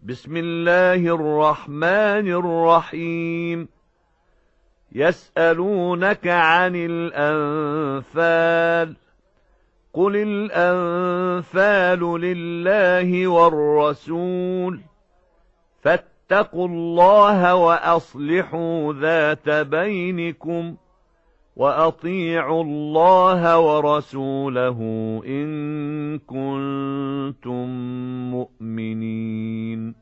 بسم الله الرحمن الرحيم. يسألونك عن الأنفال، قل الأنفال لله والرسول، فاتقوا الله وأصلحوا ذات بينكم، وأطيعوا الله ورسوله إن كنتم مؤمنين.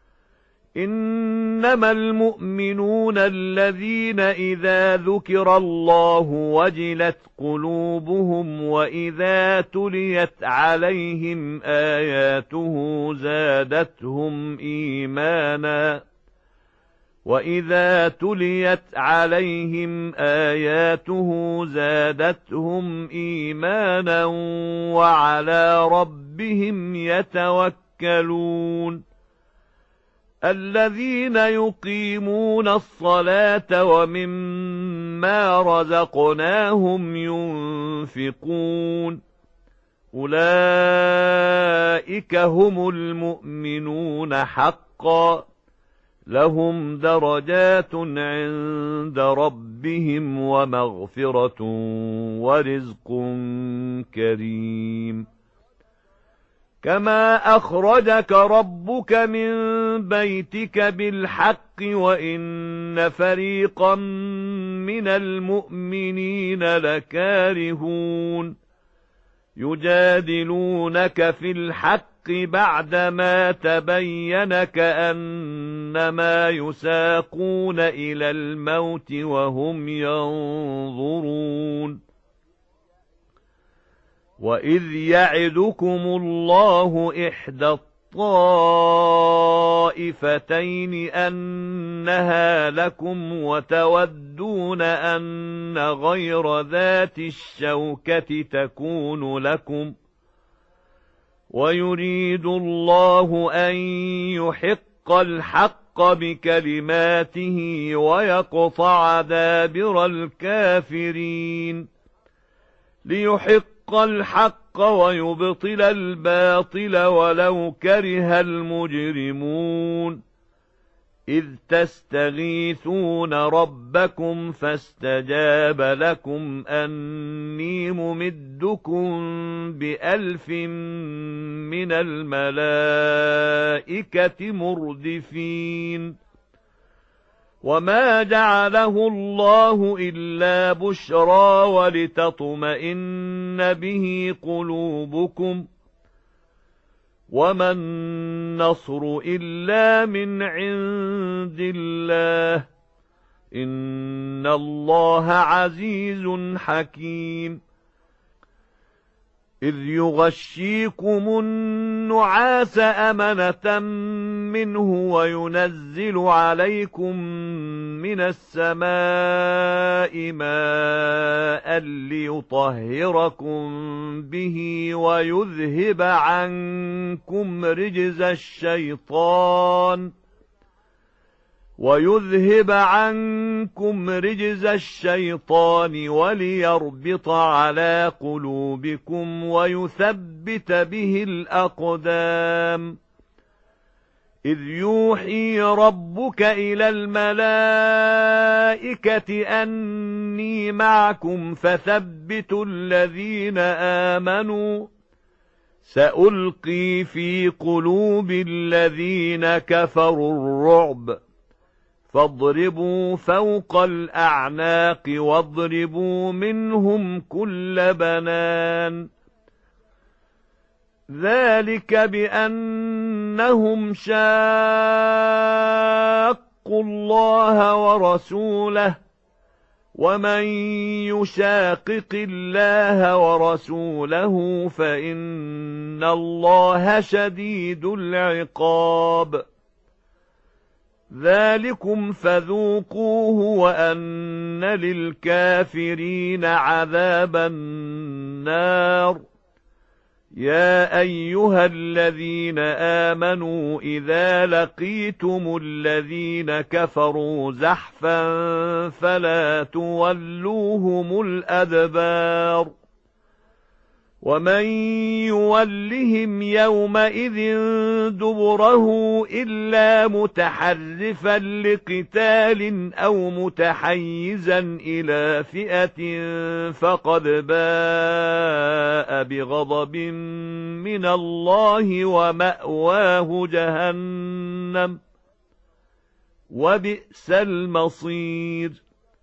إنما المؤمنون الذين إذا ذكر الله وجلت قلوبهم وإذا تليت عليهم آياته زادتهم إيمانا وعلى ربهم يتوكلون. الذين يقيمون الصلاة ومما رزقناهم ينفقون، أولئك هم المؤمنون حقا، لهم درجات عند ربهم ومغفرة ورزق كريم. كما أخرجك ربك من بيتك بالحق وإن فريقا من المؤمنين لكارهون، يجادلونك في الحق بعدما تبين كأنما يساقون إلى الموت وهم ينظرون. وإذ يعدكم الله إحدى الطائفتين أنها لكم وتودون أن غير ذات الشوكة تكون لكم، ويريد الله أن يحق الحق بكلماته ويقطع دابر الكافرين، ليحق الحق ويبطل الباطل ولو كره المجرمون. إذ تستغيثون ربكم فاستجاب لكم أني ممدكم ب1000 من الملائكة مردفين. وما جعله الله إلا بشرى ولتطمئن به قلوبكم، وما النصر إلا من عند الله، إن الله عزيز حكيم. إذ يغشيكم النعاس أمنة منه وينزل عليكم من السماء ماء ليطهركم به ويذهب عنكم رجز الشيطان وليربط على قلوبكم ويثبت به الأقدام. إذ يوحي ربك إلى الملائكة أني معكم فثبتوا الذين آمنوا، سألقي في قلوب الذين كفروا الرعب، فاضربوا فوق الأعناق واضربوا منهم كل بنان. ذلك بأنهم شاقوا الله ورسوله، ومن يشاقق الله ورسوله فإن الله شديد العقاب. ذلكم فذوقوه وأن للكافرين عذاب النار. يا أيها الذين آمنوا إذا لقيتم الذين كفروا زحفا فلا تولوهم الأدبار، ومن يولهم يومئذ دبره إلا متحرفا لقتال أو متحيزا إلى فئة فقد باء بغضب من الله ومأواه جهنم وبئس المصير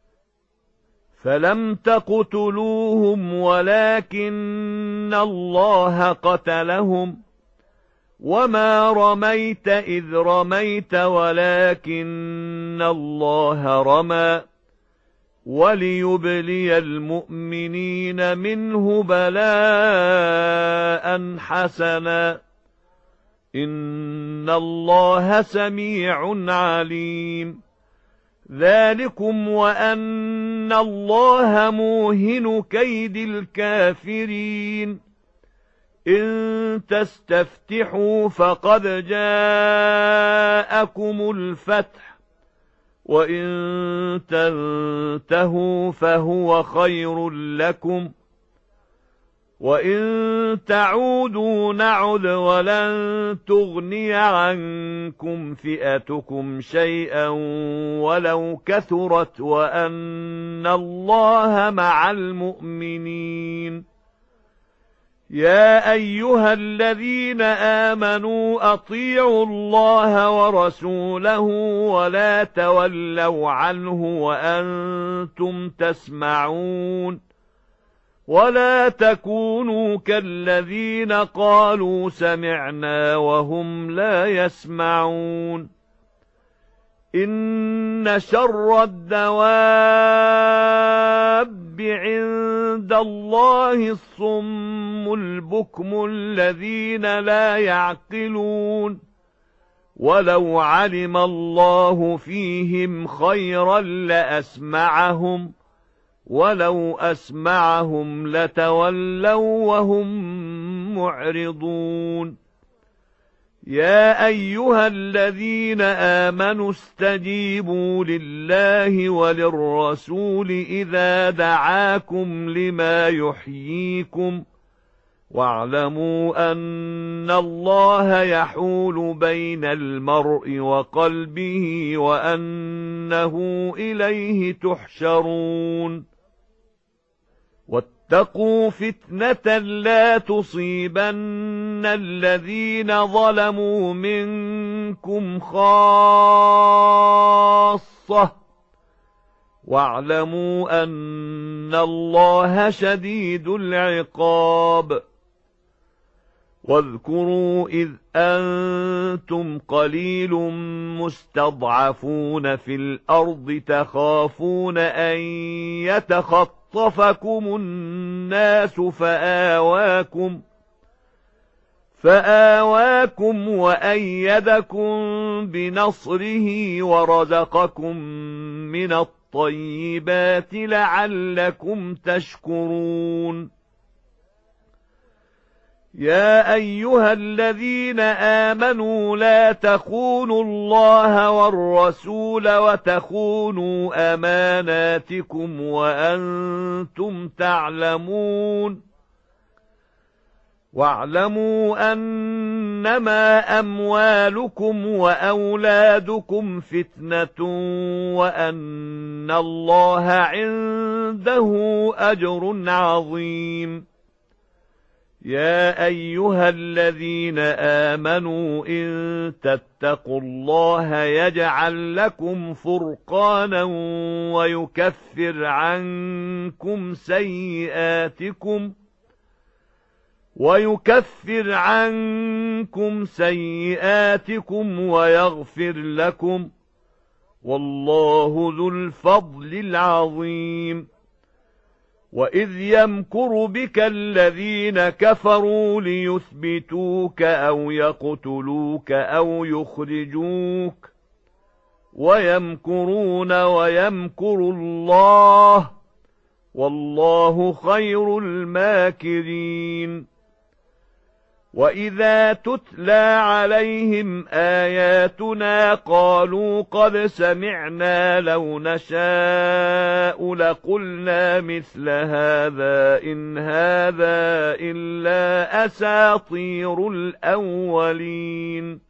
فلم تقتلوهم ولكن الله قتلهم وما رميت إذ رميت ولكن الله رمى وليبلي المؤمنين منه بلاء حسنا إن الله سميع عليم ذلكم وأن الله موهن كيد الكافرين إن تستفتحوا فقد جاءكم الفتح وإن تنتهوا فهو خير لكم وإن تعودوا نعد ولن تغني عنكم فئتكم شيئا ولو كثرت وأن الله مع المؤمنين يا أيها الذين آمنوا أطيعوا الله ورسوله ولا تولوا عنه وأنتم تسمعون ولا تكونوا كالذين قالوا سمعنا وهم لا يسمعون إن شر الدواب عند الله الصم البكم الذين لا يعقلون ولو علم الله فيهم خيرا لأسمعهم ولو أسمعهم لتولوا وهم معرضون يا أيها الذين آمنوا استجيبوا لله وللرسول إذا دعاكم لما يحييكم واعلموا أن الله يحول بين المرء وقلبه وأنه إليه تحشرون واتقوا فتنة لا تصيبن الذين ظلموا منكم خاصة واعلموا أن الله شديد العقاب واذكروا إذ أنتم قليل مستضعفون في الأرض تخافون أن يتخطفكم الناس فآواكم وأيدكم بنصره ورزقكم من الطيبات لعلكم تشكرون يا أيها الذين آمنوا لا تخونوا الله والرسول وتخونوا أماناتكم وأنتم تعلمون واعلموا أنما أموالكم وأولادكم فتنة وأن الله عنده أجر عظيم يا أيها الذين آمنوا إن تتقوا الله يجعل لكم فرقانا ويكفر عنكم سيئاتكم ويغفر لكم والله ذو الفضل العظيم وإذ يمكر بك الذين كفروا ليثبتوك أو يقتلوك أو يخرجوك ويمكرون ويمكر الله والله خير الماكرين وَإِذَا تُتْلَى عَلَيْهِمْ آيَاتُنَا قَالُوا قَدْ سَمِعْنَا لَوْ نَشَاءُ لَقُلْنَا مِثْلَ هَذَا إِنْ هَذَا إِلَّا أَسَاطِيرُ الْأَوَّلِينَ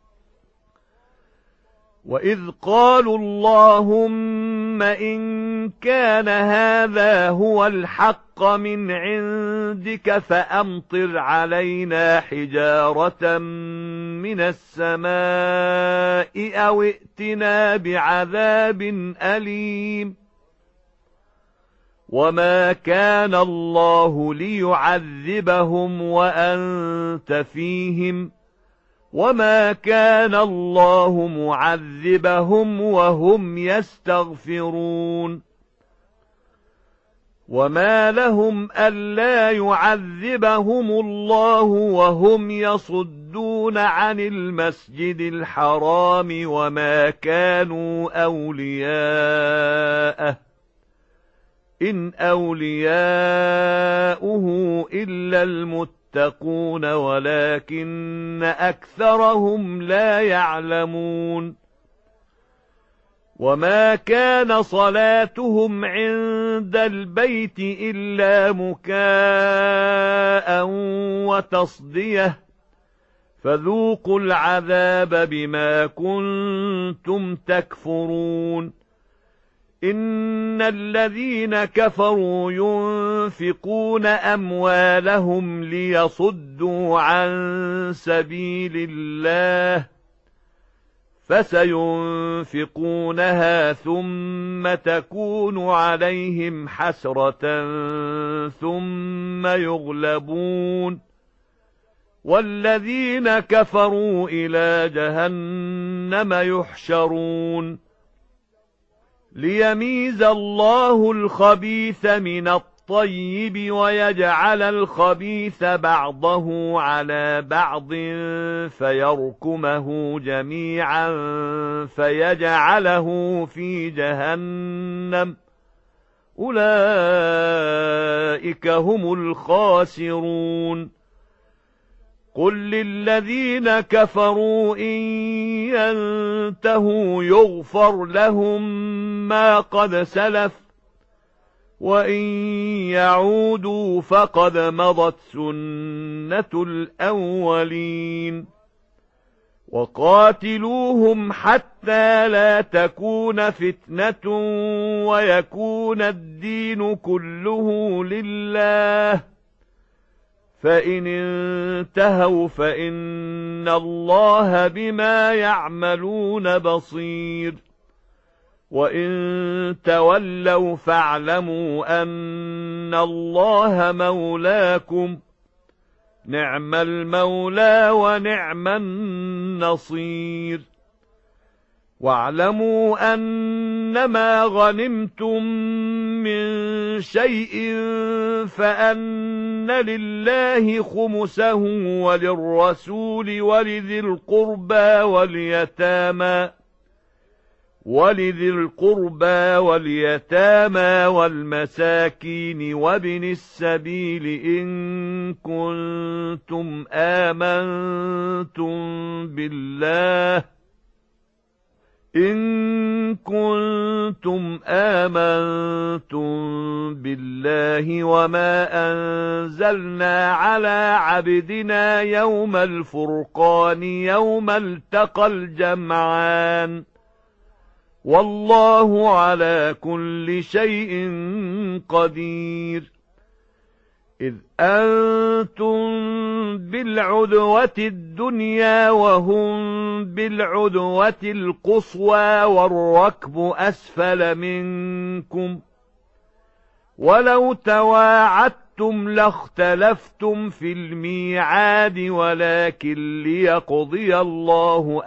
وَإِذْ قَالُوا اللَّهُمَّ إِنْ كَانَ هَذَا هُوَ الْحَقَّ مِنْ عِنْدِكَ فَأَمْطِرْ عَلَيْنَا حِجَارَةً مِنَ السَّمَاءِ أَوْ ائْتِنَا بِعَذَابٍ أَلِيمٍ وَمَا كَانَ اللَّهُ لِيُعَذِّبَهُمْ وَأَنْتَ فِيهِمْ وَمَا كَانَ اللَّهُ مُعَذِّبَهُمْ وَهُمْ يَسْتَغْفِرُونَ وَمَا لَهُمْ أَلَّا يُعَذِّبَهُمُ اللَّهُ وَهُمْ يَصُدُّونَ عَنِ الْمَسْجِدِ الْحَرَامِ وَمَا كَانُوا أَوْلِيَاءَهُ إِنْ أَوْلِيَاؤُهُ إِلَّا الْمُتَّقُونَ وَلَكِنَّ أَكْثَرَهُمْ لَا يَعْلَمُونَ وَمَا كَانَ صَلَاتُهُمْ عِندَ الْبَيْتِ إِلَّا مُكَاءً وَتَصْدِيَةً فَذُوقُوا الْعَذَابَ بِمَا كُنتُمْ تَكْفُرُونَ إِنَّ الَّذِينَ كَفَرُوا يُنْفِقُونَ أَمْوَالَهُمْ لِيَصُدُّوا عَن سَبِيلِ اللَّهِ فَسَيُنْفِقُونَهَا ثُمَّ تَكُونُ عَلَيْهِمْ حَسْرَةً ثُمَّ يُغْلَبُونَ وَالَّذِينَ كَفَرُوا إِلَى جَهَنَّمَ يُحْشَرُونَ لِيَمِيزَ اللَّهُ الْخَبِيثَ مِنَ الطَّيِّبِ وَيَجْعَلَ الْخَبِيثَ بَعْضَهُ عَلَى بَعْضٍ فَيَرْكُمَهُ جَمِيعًا فَيَجْعَلَهُ فِي جَهَنَّمَ أُولَئِكَ هُمُ الْخَاسِرُونَ قُل لِّلَّذِينَ كَفَرُوا إِن يَنْتَهُوا يُغْفَرْ لَهُم مَّا قَدْ سَلَفَ وَإِن يَعُودُوا فَقَدْ مَضَتْ سُنَّةُ الْأَوَّلِينَ وَقَاتِلُوهُمْ حَتَّى لَا تَكُونَ فِتْنَةٌ وَيَكُونَ الدِّينُ كُلُّهُ لِلَّهِ فَإِنِ انتهوا فَإِنَّ اللَّهَ بِمَا يَعْمَلُونَ بَصِيرٌ وَإِن تَوَلَّوْا فَاعْلَمُوا أَنَّ اللَّهَ مَوْلَاكُمْ نِعْمَ الْمَوْلَى وَنِعْمَ النَّصِيرُ وَاعْلَمُوا أَنَّمَا غَنِمْتُم مِّن شَيْءٍ فَأَنَّ لِلَّهِ خُمُسَهُ وَلِلرَّسُولِ وَلِذِي الْقُرْبَى وَالْيَتَامَى وَالْمَسَاكِينِ وَابْنِ السَّبِيلِ إِن كُنتُمْ آمَنتُم بِاللَّهِ وَمَا أَنزَلْنَا عَلَى عَبْدِنَا يَوْمَ الْفُرْقَانِ يَوْمَ الْتَقَى الْجَمْعَانِ وَاللَّهُ عَلَى كُلِّ شَيْءٍ قَدِيرٌ إِذْ أَنْتُمْ بِالْعُدْوَةِ الدُّنْيَا وَهُمْ بِالْعُدْوَةِ الْقُصْوَى وَالرَّكْبُ أَسْفَلَ مِنكُمْ وَلَوْ تَوَاعَدتُّمْ لَاخْتَلَفْتُمْ فِي الْمِيعَادِ وَلَكِنْ لِيَقْضِيَ اللَّهُ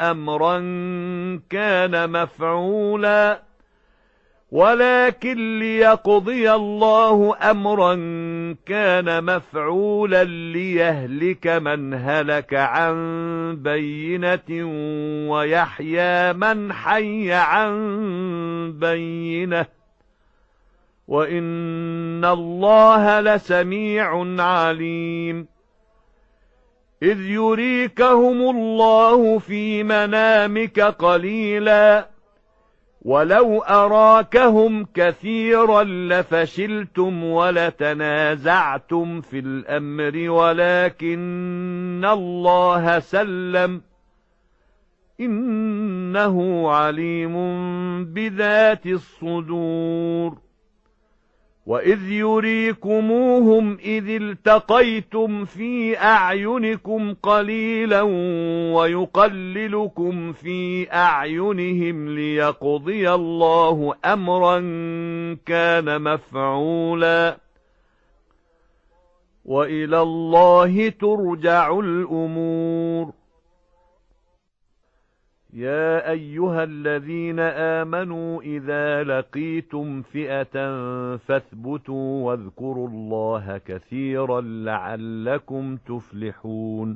أَمْرًا كَانَ مَفْعُولًا لِيَهْلِكَ مَنْ هَلَكَ عَن بَيِّنَةٍ وَيَحْيَىٰ مَنْ حَيَّ عَن بَيِّنَةٍ وَإِنَّ اللَّهَ لَسَمِيعٌ عَلِيمٌ إذ يريكهم الله في منامك قليلا ولو أراكهم كثيرا لفشلتم ولتنازعتم في الأمر ولكن الله سلم إنه عليم بذات الصدور وإذ يريكموهم إذ التقيتم في أعينكم قليلا ويقللكم في أعينهم ليقضي الله أمرا كان مفعولا وإلى الله ترجع الأمور يا أيها الذين آمنوا إذا لقيتم فئة فاثبتوا واذكروا الله كثيرا لعلكم تفلحون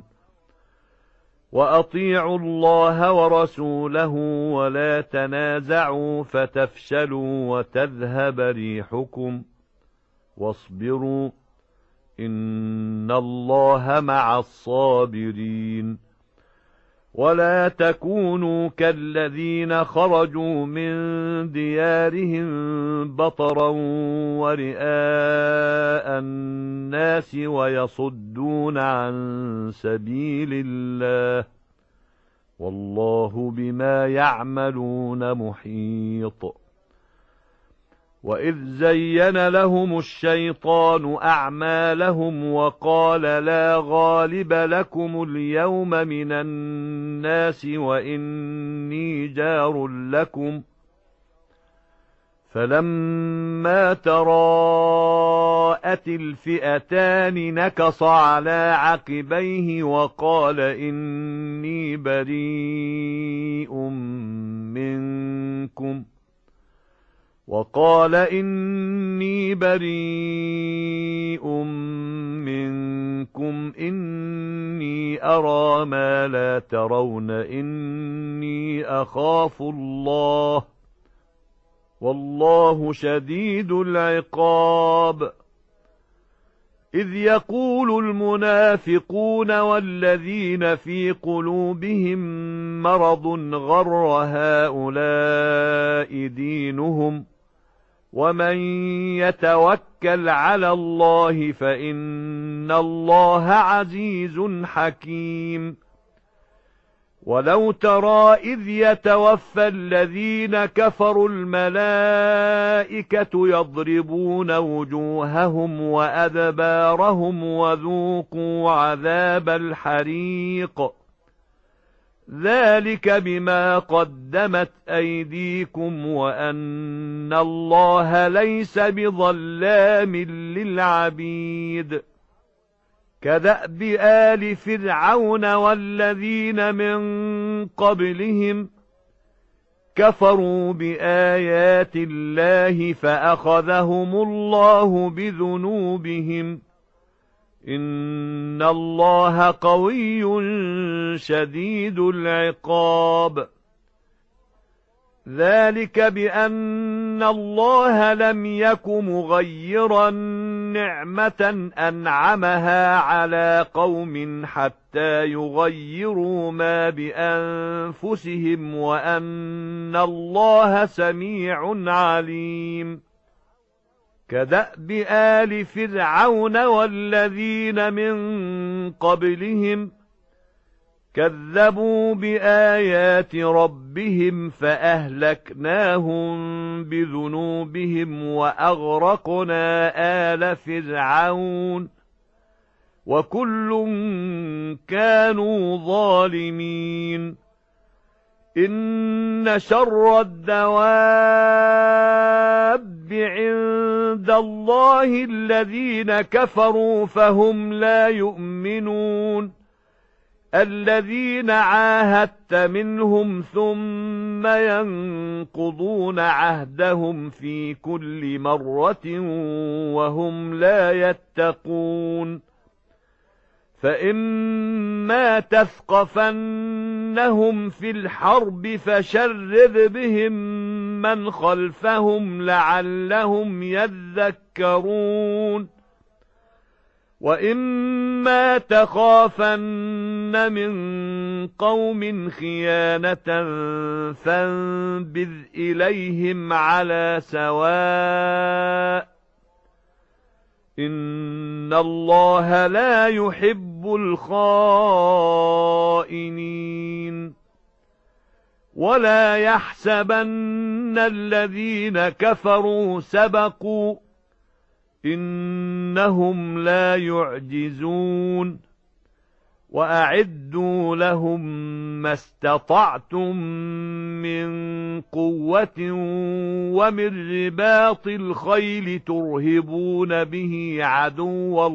وأطيعوا الله ورسوله ولا تنازعوا فتفشلوا وتذهب ريحكم واصبروا إن الله مع الصابرين ولا تكونوا كالذين خرجوا من ديارهم بطرا ورئاء الناس ويصدون عن سبيل الله والله بما يعملون محيط وإذ زين لهم الشيطان أعمالهم وقال لا غالب لكم اليوم من الناس وإني جار لكم فلما تراءت الفئتان نكص على عقبيه وقال إني بريء منكم إني أرى ما لا ترون إني أخاف الله والله شديد العقاب إذ يقول المنافقون والذين في قلوبهم مرض غر هؤلاء دينهم ومن يتوكل على الله فإن الله عزيز حكيم ولو ترى إذ يتوفى الذين كفروا الملائكة يضربون وجوههم وأدبارهم وذوقوا عذاب الحريق ذلك بما قدمت أيديكم وأن الله ليس بظلام للعبيد كدأب آل فرعون والذين من قبلهم كفروا بآيات الله فأخذهم الله بذنوبهم إن الله قوي شديد العقاب ذلك بأن الله لم يك مغيرا نعمة أنعمها على قوم حتى يغيروا ما بأنفسهم وأن الله سميع عليم كدأب آل فرعون والذين من قبلهم كذبوا بآيات ربهم فأهلكناهم بذنوبهم وأغرقنا آل فرعون وكل كانوا ظالمين إن شر الدواب عند الله الذين كفروا فهم لا يؤمنون الذين عاهدت منهم ثم ينقضون عهدهم في كل مرة وهم لا يتقون فإما تثقفنهم في الحرب فشرذ بهم من خلفهم لعلهم يذكرون وَإِمَّا تَخَافَنَّ مِن قَوْمٍ خِيَانَةً فَانبِذْ إِلَيْهِمْ عَلَى سَوَاءٍ ۚ إِنَّ اللَّهَ لَا يُحِبُّ الْخَائِنِينَ وَلَا يَحْسَبَنَّ الَّذِينَ كَفَرُوا سَبَقُوا ۚ إِنَّهُمْ لَا يُعْجِزُونَ وَأَعِدُّوا لَهُم مَّا اسْتَطَعْتُم مِّن قُوَّةٍ وَمِن رِّبَاطِ الْخَيْلِ تُرْهِبُونَ بِهِ عَدُوَّ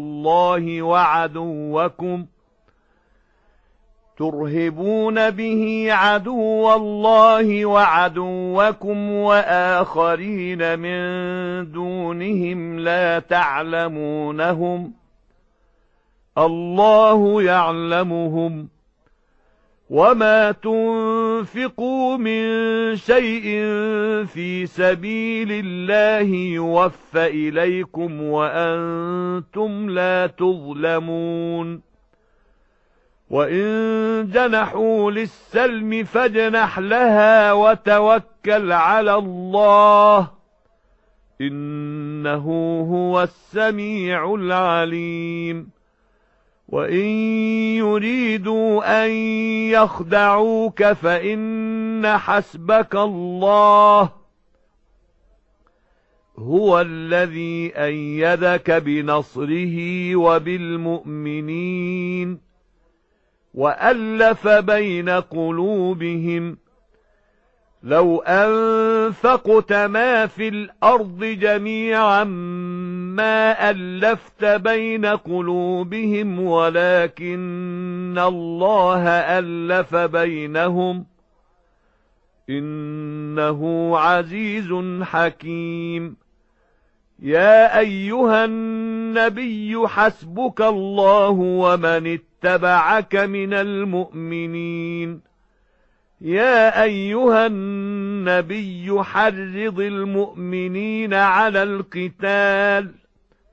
اللَّهِ وَعَدُوَّكُمْ وَآخَرِينَ مِن دُونِهِمْ لَا تَعْلَمُونَهُمْ اللَّهُ يَعْلَمُهُمْ ۚ وَمَا تُنفِقُوا مِن شَيْءٍ فِي سَبِيلِ اللَّهِ يُوَفَّ إِلَيْكُمْ وَأَنتُمْ لَا تُظْلَمُونَ وَإِن جَنَحُوا لِلسَّلْمِ فَاجْنَحْ لَهَا وَتَوَكَّلْ عَلَى اللَّهِ ۚ إِنَّهُ هُوَ السَّمِيعُ الْعَلِيمُ وَإِن يُرِيدُوا أَن يَخْدَعُوكَ فَإِنَّ حَسْبَكَ اللَّهُ هُوَ الَّذِي أَيَّدَكَ بِنَصْرِهِ وَبِالْمُؤْمِنِينَ وَأَلَّفَ بَيْنَ قُلُوبِهِمْ لَوْ أَنفَقْتَ مَا فِي الْأَرْضِ جَمِيعًا مَا أَلَّفْتَ بَيْنَ قُلُوبِهِمْ وَلَكِنَّ اللَّهَ أَلَّفَ بَيْنَهُمْ ۚ إِنَّهُ عَزِيزٌ حَكِيمٌ يَا أَيُّهَا النَّبِيُّ حَسْبُكَ اللَّهُ وَمَنِ اتَّبَعَكَ مِنَ الْمُؤْمِنِينَ يَا أَيُّهَا النَّبِيُّ حَرِّضِ الْمُؤْمِنِينَ عَلَى الْقِتَالِ ۚ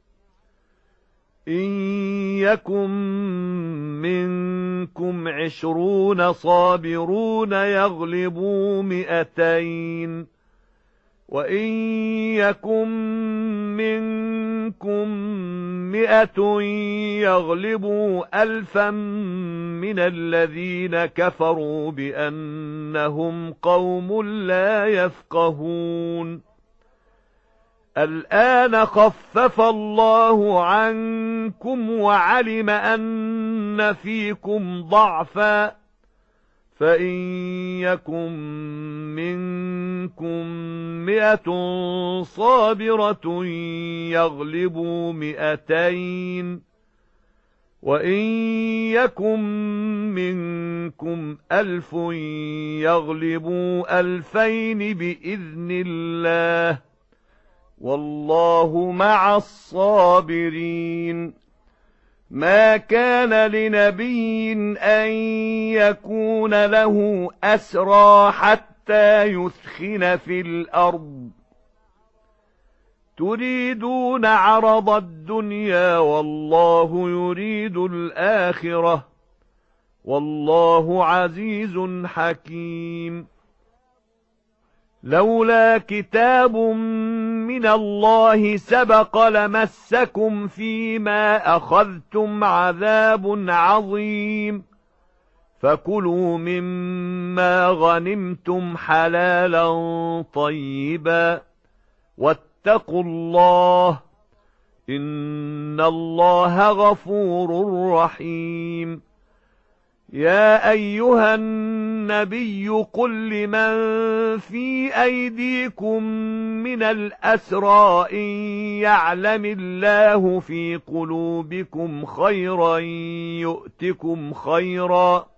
إِن يَكُن مِّنكُمْ 20 صَابِرُونَ يَغْلِبُوا 200 ۚ وَإِن يَكُن مِّنكُم 100 يَغْلِبُوا 1000 مِّنَ الَّذِينَ كَفَرُوا بِأَنَّهُمْ قَوْمٌ لَّا يَفْقَهُونَ الْآنَ خَفَّفَ اللَّهُ عَنكُمْ وَعَلِمَ أَنَّ فِيكُمْ ضَعْفًا ۚ فَإِن يَكُن مِّنكُم 100 صَابِرَةٌ يَغْلِبُوا 200 ۚ وَإِن يَكُن مِّنكُمْ 1000 يَغْلِبُوا 2000 بِإِذْنِ اللَّهِ ۗ وَاللَّهُ مَعَ الصَّابِرِينَ مَا كَانَ لِنَبِيٍّ أَن يَكُونَ لَهُ أَسْرَىٰ حَتَّىٰ يُثْخِنَ فِي الْأَرْضِ تُرِيدُونَ عَرَضَ الدُّنْيَا وَاللَّهُ يُرِيدُ الْآخِرَةَ ۗ وَاللَّهُ عَزِيزٌ حَكِيمٌ لولا كتاب من الله سبق لمسكم فيما أخذتم عذاب عظيم فكلوا مما غنمتم حلالا طيبا واتقوا الله إن الله غفور رحيم يا أيها النبي قل لمن في أيديكم من الأسرى إن يعلم الله في قلوبكم خيرا يؤتكم خيرا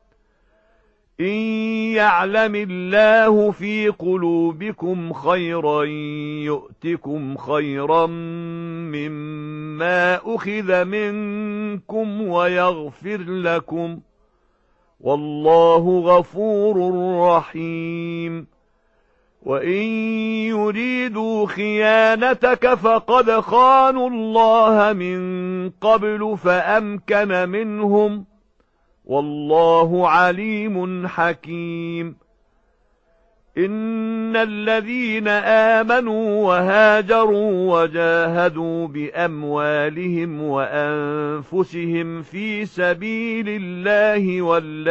مما أخذ منكم ويغفر لكم والله غفور رحيم وإن يريدوا خيانتك فقد خانوا الله من قبل فأمكن منهم، والله عليم حكيم. إن الذين آمنوا وهاجروا وجاهدوا بأموالهم وأنفسهم في سبيل الله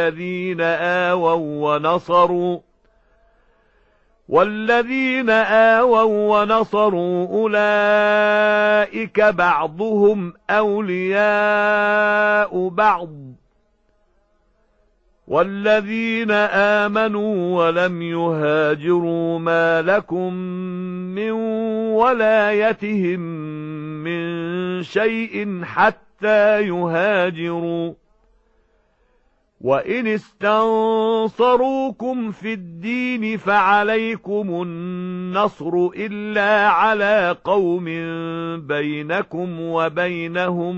والذين آووا ونصروا أولئك بعضهم أولياء بعض، والذين آمنوا ولم يهاجروا ما لكم من ولايتهم من شيء حتى يهاجروا، وإن استنصروكم في الدين فعليكم النصر إلا على قوم بينكم وبينهم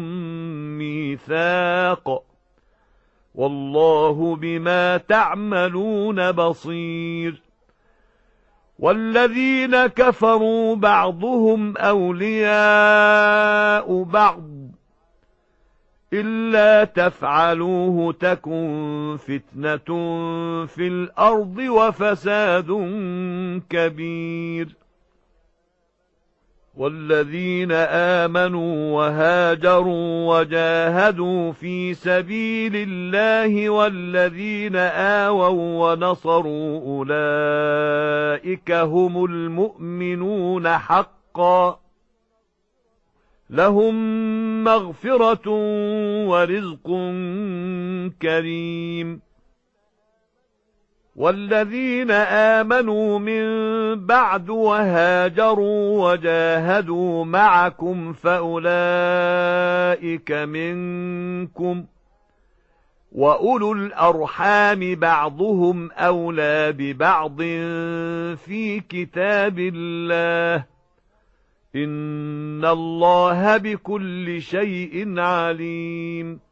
ميثاق، والله بما تعملون بصير. والذين كفروا بعضهم أولياء بعض، إلا تفعلوه تكن فتنة في الأرض وفساد كبير. والذين آمنوا وهاجروا وجاهدوا في سبيل الله والذين آووا ونصروا أولئك هم المؤمنون حقا، لهم مغفرة ورزق كريم. والذين آمنوا من بعد وهاجروا وجاهدوا معكم فأولئك منكم، وأولو الأرحام بعضهم أولى ببعض في كتاب الله، إن الله بكل شيء عليم.